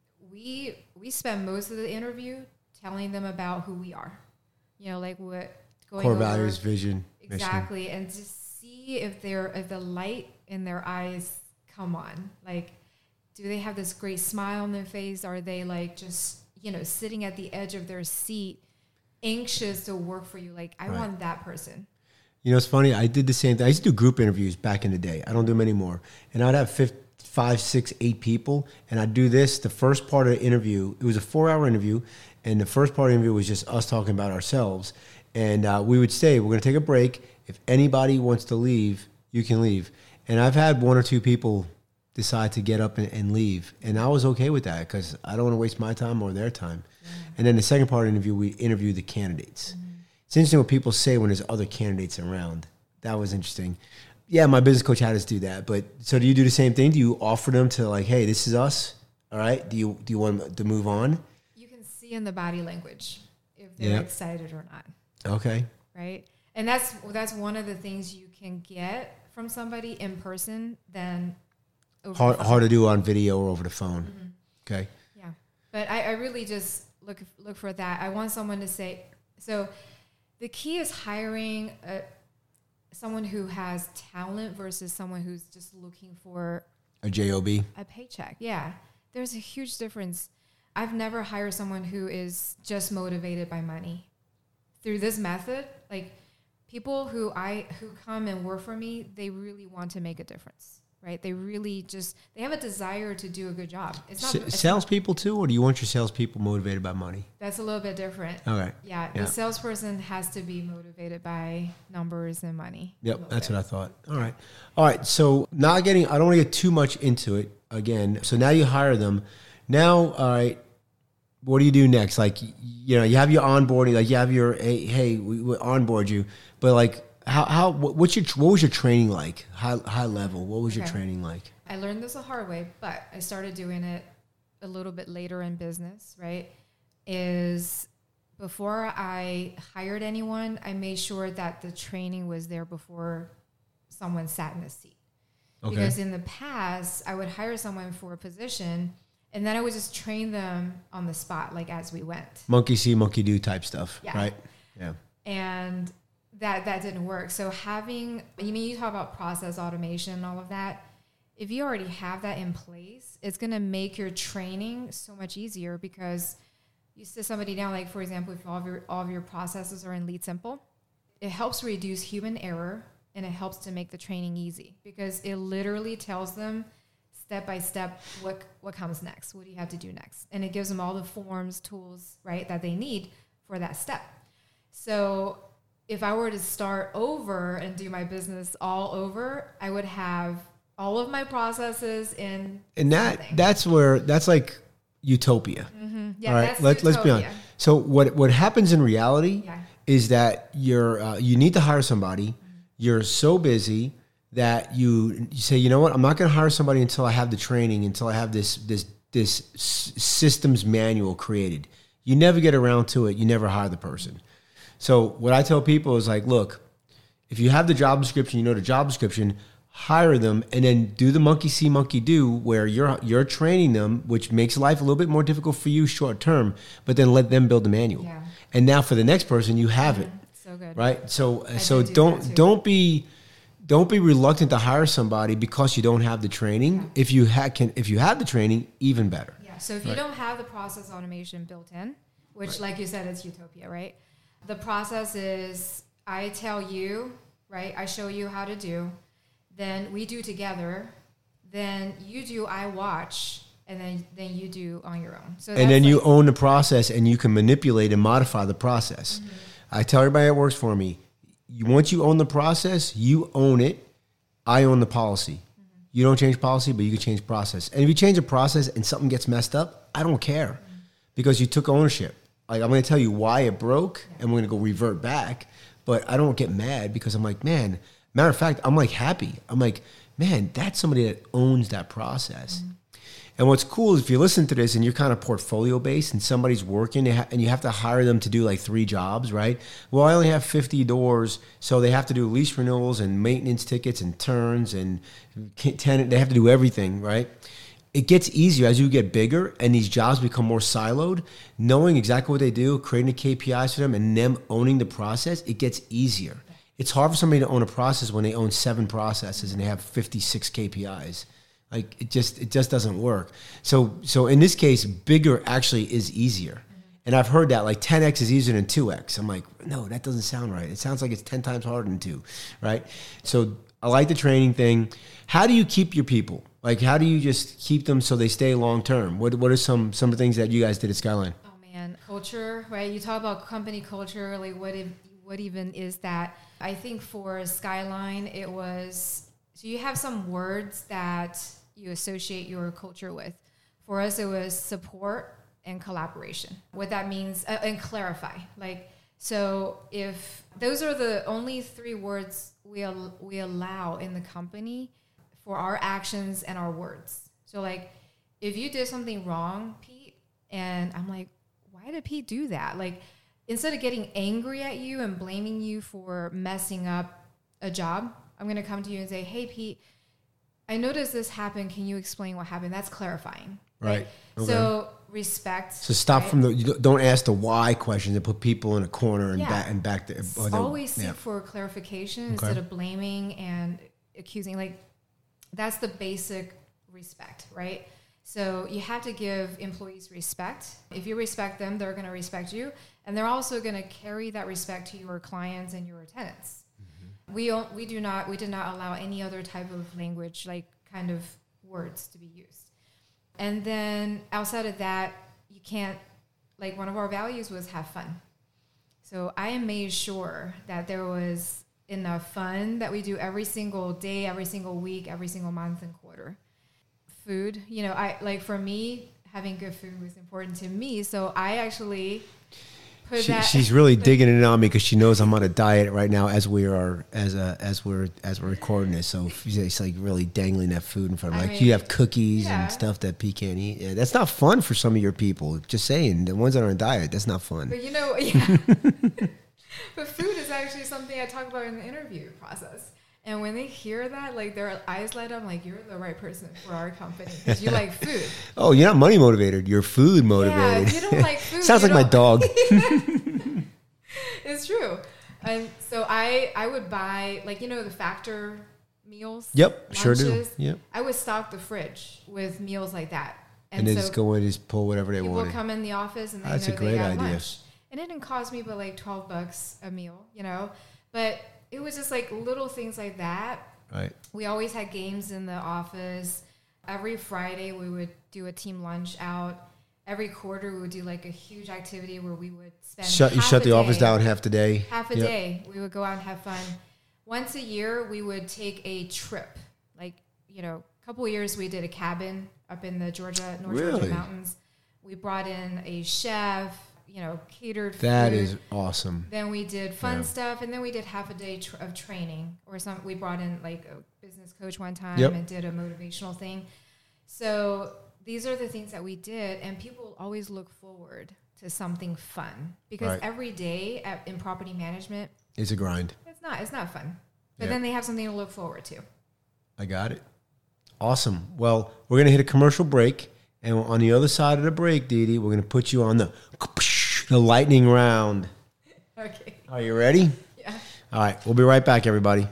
we we spend most of the interview telling them about who we are. You know, like what going Core over, values, vision, exactly, mission. and just see if they're if the light in their eyes come on. Like, do they have this great smile on their face? Are they like just, you know, sitting at the edge of their seat, anxious to work for you? Like, I Right. want that person. You know, it's funny. I did the same thing. I used to do group interviews back in the day. I don't do them anymore. And I'd have five, five, six, eight people, and I'd do this. The first part of the interview, it was a four-hour interview, and the first part of the interview was just us talking about ourselves. And uh, we would say, we're going to take a break. If anybody wants to leave, you can leave. And I've had one or two people decide to get up and, and leave, and I was okay with that because I don't want to waste my time or their time. Yeah. And then the second part of the interview, we interview the candidates. Mm-hmm. It's interesting what people say when there's other candidates around. That was interesting. Yeah, my business coach had us do that. But so do you do the same thing? Do you offer them to like, hey, this is us? All right. Do you do you want them to move on? You can see in the body language if they're Yep. excited or not. Okay. Right. And that's that's one of the things you can get from somebody in person than over Hard, the phone. hard to do on video or over the phone. Mm-hmm. Okay. Yeah. But I, I really just look look for that. I want someone to say, so the key is hiring a, someone who has talent versus someone who's just looking for A job. a paycheck. Yeah. There's a huge difference. I've never hired someone who is just motivated by money. Through this method, like people who I who come and work for me, they really want to make a difference, right? They really just they have a desire to do a good job. It's not S- it's salespeople too, or do you want your salespeople motivated by money? That's a little bit different. Okay. Yeah, Yeah. the salesperson has to be motivated by numbers and money. Yep, that's what I thought. All right. All right. So not getting, I don't want to get too much into it again. So now you hire them. Now, all right, what do you do next? Like, you know, you have your onboarding, like you have your, hey, hey we, we onboard you, but like, how, how, what, what's your, what was your training like? High, high level. What was your Okay. training like? I learned this the hard way, but I started doing it a little bit later in business, right? Is before I hired anyone, I made sure that the training was there before someone sat in the seat. Okay. Because in the past, I would hire someone for a position and then I would just train them on the spot, like as we went. Monkey see, monkey do type stuff, Yeah. right? Yeah. And that that didn't work. So having, you mean, you talk about process automation and all of that. if you already have that in place, it's going to make your training so much easier because you sit somebody down, like, for example, if all of your, all of your processes are in Lead Simple, it helps reduce human error and it helps to make the training easy because it literally tells them step by step what what comes next, what do you have to do next. And it gives them all the forms, tools, right, that they need for that step. So if I were to start over and do my business all over, I would have all of my processes in And that something. that's where, that's like utopia. Mm-hmm. Yeah, All right, that's let, let's be utopia. honest. So what what happens in reality Yeah. is that you're uh, you need to hire somebody. Mm-hmm. You're so busy that you, you say, you know what, I'm not going to hire somebody until I have the training, until I have this this this s- systems manual created. You never get around to it. You never hire the person. So what I tell people is like, look, if you have the job description, you know the job description, hire them and then do the monkey see, monkey do, where you're you're training them, which makes life a little bit more difficult for you short term, but then let them build the manual. Yeah. And now for the next person, you have it. So good. Right? So I so did do don't that too. don't be don't be reluctant to hire somebody because you don't have the training. Yeah. If you ha- can if you have the training, even better. Yeah. So if you Right. don't have the process automation built in, which like you said, it's utopia, right? The process is I tell you, right? I show you how to do, then we do together, then you do, I watch, and then then you do on your own. So And that's then you like- own the process and you can manipulate and modify the process. Mm-hmm. I tell everybody that works for me, you, once you own the process, you own it. I own the policy. Mm-hmm. You don't change policy, but you can change process. And if you change a process and something gets messed up, I don't care Mm-hmm. because you took ownership. Like, I'm going to tell you why it broke and we're going to go revert back, but I don't get mad because I'm like, man, matter of fact, I'm like happy. I'm like, man, that's somebody that owns that process. Mm-hmm. And what's cool is if you listen to this and you're kind of portfolio based and somebody's working and you have to hire them to do like three jobs, right? Well, I only have fifty doors, so they have to do lease renewals and maintenance tickets and turns and tenant. They have to do everything, right? It gets easier as you get bigger and these jobs become more siloed. Knowing exactly what they do, creating the K P Is for them, and them owning the process, it gets easier. It's hard for somebody to own a process when they own seven processes and they have fifty-six K P Is. Like it just it just doesn't work. So so in this case, bigger actually is easier. And I've heard that like ten X is easier than two X. I'm like, no, that doesn't sound right. It sounds like it's ten times harder than two, right? So I like the training thing. How do you keep your people? Like how do you just keep them so they stay long term? What what are some some of the things that you guys did at Skyline? Oh man, culture, right? You talk about company culture, like what if, what even is that? I think for Skyline, it was, so you have some words that you associate your culture with. For us, it was support and collaboration. What that means, uh, and clarify. Like, so if those are the only three words we al- we allow in the company for our actions and our words. So like, if you did something wrong, Pete, and I'm like, why did Pete do that? Like, instead of getting angry at you and blaming you for messing up a job, I'm going to come to you and say, hey, Pete, I noticed this happened. Can you explain what happened? That's clarifying. Right. Okay. So respect. So stop right? from the you don't ask the why questions and put people in a corner and Yeah. back and back there. or they- Always seek yeah. for clarification Okay. instead of blaming and accusing. Like, that's the basic respect, right? So you have to give employees respect. If you respect them, they're going to respect you. And they're also going to carry that respect to your clients and your tenants. We don't, we do not, we did not allow any other type of language, like kind of words to be used. And then outside of that, you can't, like one of our values was have fun. So I made sure that there was enough fun that we do every single day, every single week, every single month and quarter. Food, you know, I like for me, having good food was important to me. So I actually put She, that. she's really digging it on me because she knows I'm on a diet right now as we are as a, as we're as we're recording this. So she's like really dangling that food in front of me. I Like mean, you have cookies yeah. and stuff that Pete can't eat. Yeah, that's not fun for some of your people. Just saying, the ones that are on a diet, that's not fun. But you know, yeah. But food is actually something I talk about in the interview process. And when they hear that, like their eyes light up, like you're the right person for our company because you like food. Oh, you're not money motivated. You're food Yeah, motivated. if you don't like food. Sounds you like my don't- dog. It's true. And so I I would buy, like, you know, the Factor meals. Yep, sure do. lunches, Yep. I would stock the fridge with meals like that. And, they so just go in and just pull whatever they people wanted. come in the office and they That's know a great they got idea. lunch. And it didn't cost me but like twelve bucks a meal, you know. But it was just like little things like that. Right. We always had games in the office. Every Friday we would do a team lunch out. Every quarter we would do like a huge activity where we would spend Shut you half shut a the office day- down half the day. half a Yep. day. We would go out and have fun. Once a year we would take a trip. Like, you know, a couple of years we did a cabin up in the Georgia, North Really? Georgia mountains. We brought in a chef, you know, catered That food. is awesome. Then we did fun Yeah. stuff, and then we did half a day tr- of training, or some. We brought in like a business coach one time Yep. and did a motivational thing. So these are the things that we did, and people always look forward to something fun because Right. every day at, in property management, It's a grind. it's not it's not fun. But Yeah. then they have something to look forward to. I got it. Awesome. Well, we're going to hit a commercial break. And on the other side of the break, Dee Dee, we're going to put you on the, the lightning round. Okay. Are you ready? Yeah. All right. We'll be right back, everybody.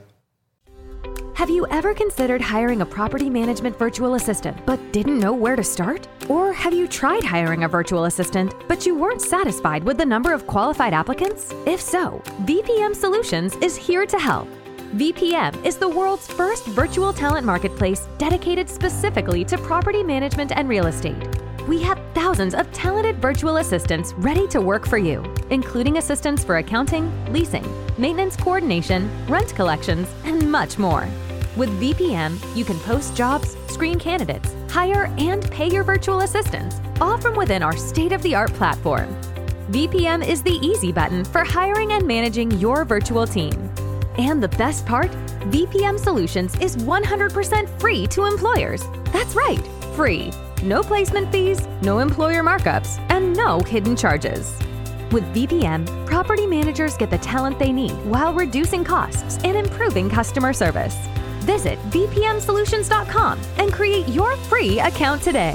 Have you ever considered hiring a property management virtual assistant but didn't know where to start? Or have you tried hiring a virtual assistant but you weren't satisfied with the number of qualified applicants? If so, V P M Solutions is here to help. V P M is the world's first virtual talent marketplace dedicated specifically to property management and real estate. We have thousands of talented virtual assistants ready to work for you, including assistants for accounting, leasing, maintenance coordination, rent collections, and much more. With V P M, you can post jobs, screen candidates, hire and pay your virtual assistants, all from within our state-of-the-art platform. V P M is the easy button for hiring and managing your virtual team. And the best part, V P M Solutions is one hundred percent free to employers. That's right, free. No placement fees, no employer markups, and no hidden charges. With V P M, property managers get the talent they need while reducing costs and improving customer service. Visit V P M solutions dot com and create your free account today.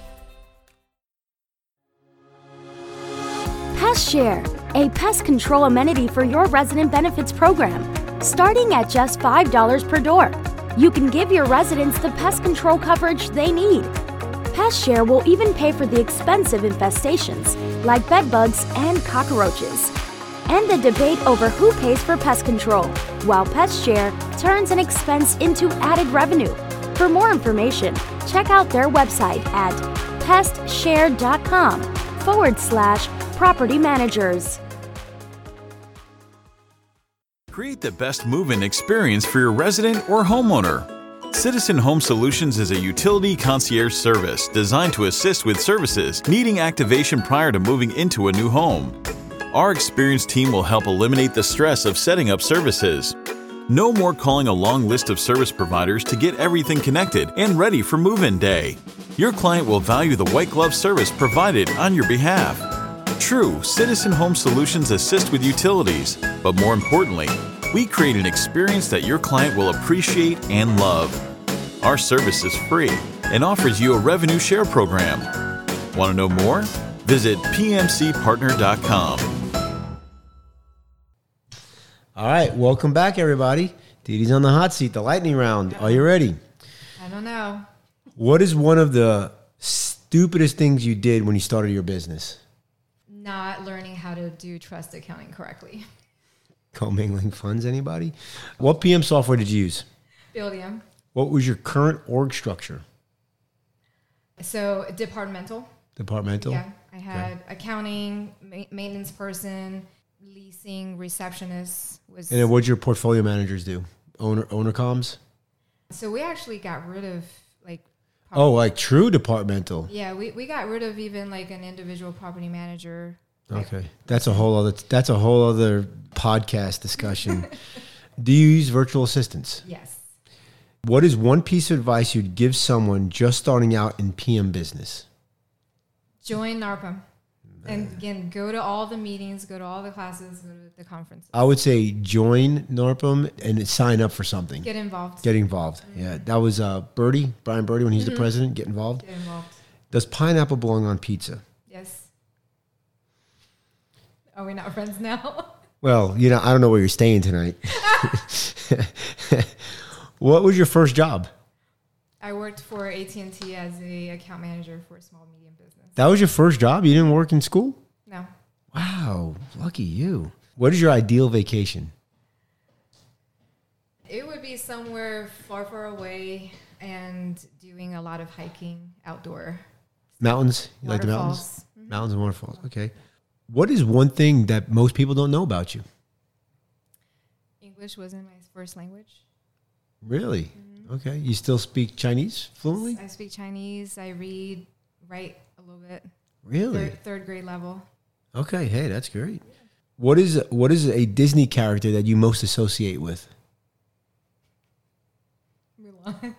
PestShare, a pest control amenity for your resident benefits program. Starting at just five dollars per door, you can give your residents the pest control coverage they need. PestShare will even pay for the expensive infestations like bedbugs and cockroaches. End the debate over who pays for pest control, while PestShare turns an expense into added revenue. For more information, check out their website at pestshare.com forward slash property managers. Create the best move-in experience for your resident or homeowner. Citizen Home Solutions is a utility concierge service designed to assist with services needing activation prior to moving into a new home. Our experienced team will help eliminate the stress of setting up services. No more calling a long list of service providers to get everything connected and ready for move-in day. Your client will value the white glove service provided on your behalf. True, Citizen Home Solutions assist with utilities, but more importantly, we create an experience that your client will appreciate and love. Our service is free and offers you a revenue share program. Want to know more? Visit P M C partner dot com. All right. Welcome back, everybody. Dee Dee's on the hot seat, the lightning round. Are you ready? I don't know. What is one of the stupidest things you did when you started your business? Not learning how to do trust accounting correctly. Commingling funds, anybody? What P M software did you use? Buildium. What was your current org structure? So departmental. Departmental? Yeah, I had accounting, ma- maintenance person, leasing, receptionist. Was And then what did your portfolio managers do? Owner owner comms? so we actually got rid of like. Oh, like true departmental. Yeah, we, we got rid of even like an individual property manager. Okay. That's a whole other that's a whole other podcast discussion. Do you use virtual assistants? Yes. What is one piece of advice you'd give someone just starting out in P M business? Join NARPM. And again, go to all the meetings, go to all the classes, go to the conferences. I would say join NARPM and sign up for something. Get involved. Get involved. Mm-hmm. Yeah, that was uh, Birdie, Brian Birdie, when he's mm-hmm. the president. Get involved. Get involved. Does pineapple belong on pizza? Yes. Are we not friends now? Well, you know, I don't know where you're staying tonight. What was your first job? I worked for A T and T as a account manager for a small medium business. That was your first job? You didn't work in school? No. Wow, lucky you. What is your ideal vacation? It would be somewhere far, far away and doing a lot of hiking outdoor. Mountains? You like the mountains? Waterfalls. Mm-hmm. Mountains and waterfalls. Okay. What is one thing that most people don't know about you? English wasn't my first language. Really? Mm-hmm. Okay. You still speak Chinese fluently? I speak Chinese. I read, write a little bit. Really? Third, third grade level. Okay. Hey, that's great. What is what is a Disney character that you most associate with? Mulan.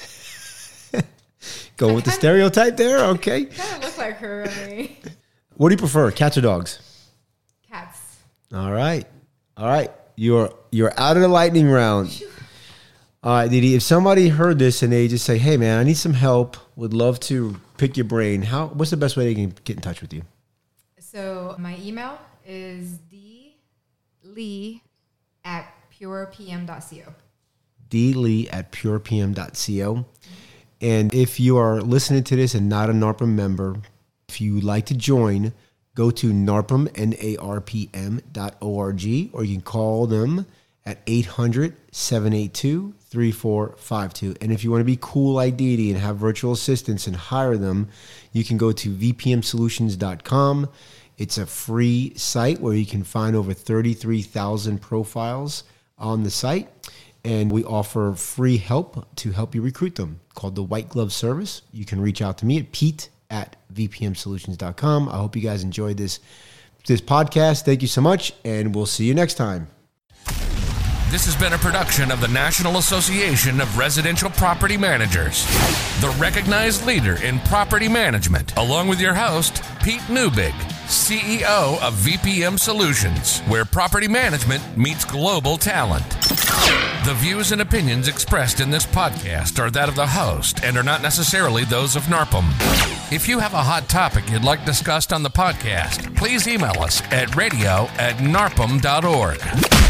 Go with the stereotype there? Okay. Kind of look like her, I mean. What do you prefer, cats or dogs? Cats. All right. All right. You're you're out of the lightning round. All right, Didi, if somebody heard this and they just say, hey, man, I need some help, would love to pick your brain, how? What's the best way they can get in touch with you? So my email is dlee at purepm dot co. dlee at purepm dot co. And if you are listening to this and not a NARPM member, if you would like to join, go to NARPM, N A R P M dot O R G, or you can call them at eight hundred, seven eight two, three four five two. And if you want to be cool like Didi and have virtual assistants and hire them, you can go to v p m solutions dot com. It's a free site where you can find over thirty-three thousand profiles on the site. And we offer free help to help you recruit them, called the White Glove Service. You can reach out to me at Pete at v p m solutions dot com. I hope you guys enjoyed this, this podcast. Thank you so much, and we'll see you next time. This has been a production of the National Association of Residential Property Managers, the recognized leader in property management, along with your host, Pete Newbig, C E O of V P M Solutions, where property management meets global talent. The views and opinions expressed in this podcast are that of the host and are not necessarily those of NARPM. If you have a hot topic you'd like discussed on the podcast, please email us at radio at narpm dot org.